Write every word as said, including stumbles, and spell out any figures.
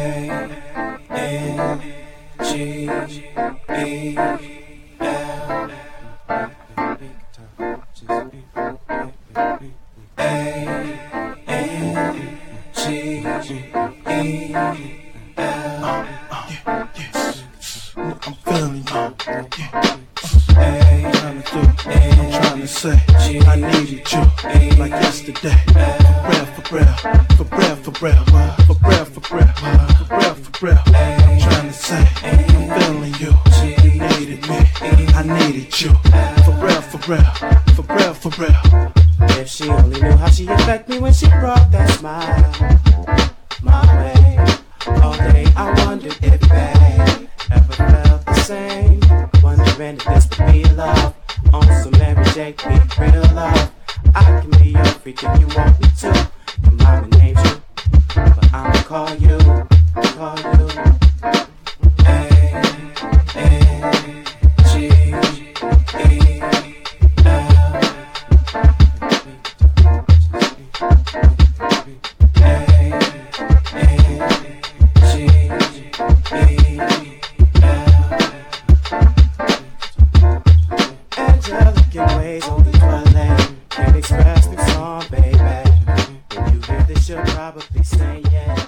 If she only knew how she affect me when she brought that smile my way. All day I wondered if they ever felt the same. Wondering if this would be love on some Mary J. P. real love. I can be your freak if you want me to. Your mama named you, but I'ma call you, call you. A, A, G, E, L. Angelic in ways only dwelling can't express this song, baby. When you hear this, you'll probably say yeah.